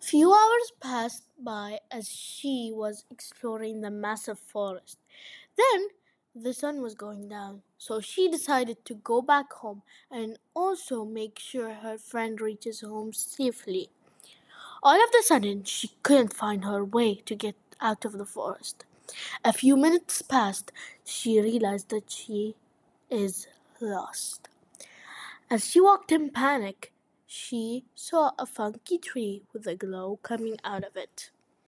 Few hours passed by as she was exploring the massive forest. Then the sun was going down, so she decided to go back home and also make sure her friend reaches home safely. All of a sudden, she couldn't find her way to get out of the forest. A few minutes passed. She realized that she is lost. As she walked in panic, she saw a funky tree with a glow coming out of it.